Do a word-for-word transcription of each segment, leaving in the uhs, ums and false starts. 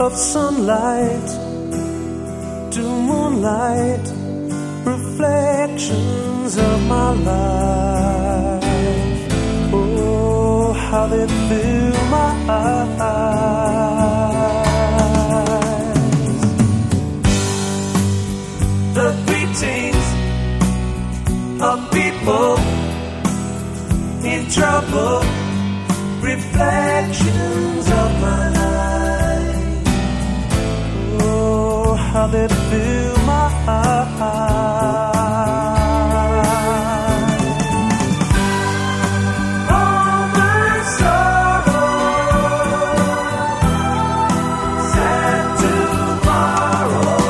of sunlight to moonlight, reflections of my life. Oh, how they fill my eyes. The greetings of people in trouble, reflections of my life. Oh, how they fill my eyes. All my sorrow, sad tomorrow,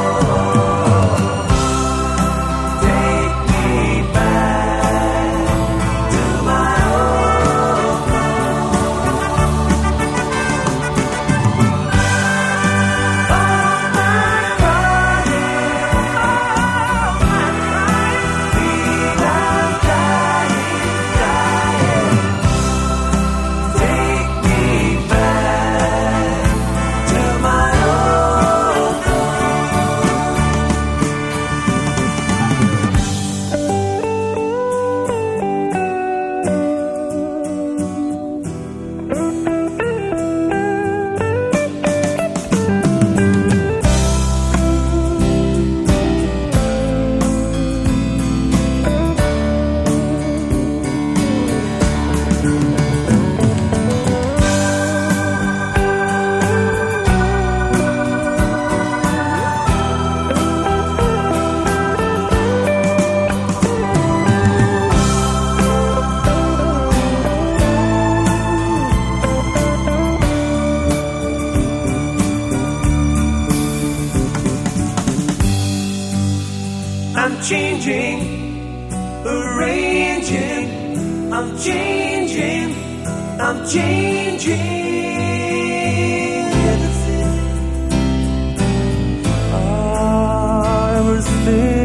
take me back to my old home. All my crying, all my crying, feel I'm dying, dying. Take me back to my old I'm changing, arranging, I'm changing, I'm changing everything. Ah, everything.